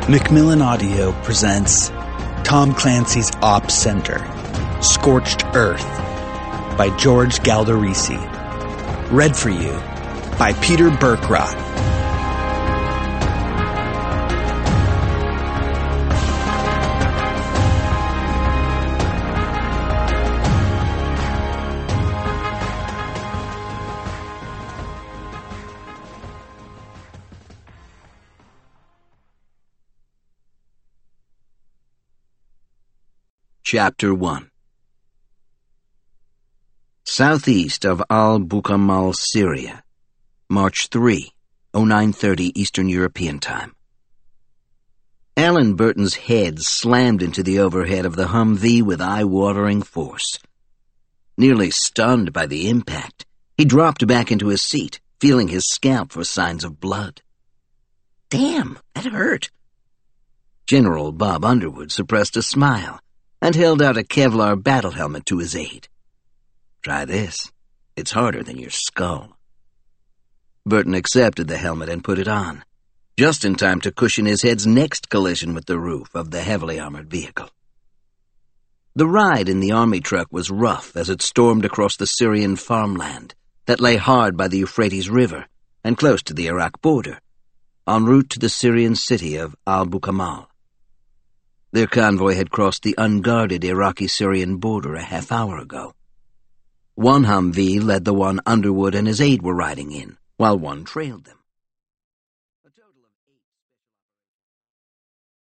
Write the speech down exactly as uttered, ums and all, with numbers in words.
Macmillan Audio presents Tom Clancy's Ops Center, Scorched Earth, by George Galdarisi. Read for you by Peter Burkrot. Chapter one. Southeast of Al-Bukamal, Syria, March third, oh nine thirty Eastern European Time. Alan Burton's head slammed into the overhead of the Humvee with eye-watering force. Nearly stunned by the impact, he dropped back into his seat, feeling his scalp for signs of blood. Damn, that hurt. General Bob Underwood suppressed a smile and held out a Kevlar battle helmet to his aide. Try this. It's harder than your skull. Burton accepted the helmet and put it on, just in time to cushion his head's next collision with the roof of the heavily armored vehicle. The ride in the army truck was rough as it stormed across the Syrian farmland that lay hard by the Euphrates River and close to the Iraq border, en route to the Syrian city of Al-Bukamal. Their convoy had crossed the unguarded Iraqi-Syrian border a half hour ago. One Humvee led the one Underwood and his aide were riding in, while one trailed them.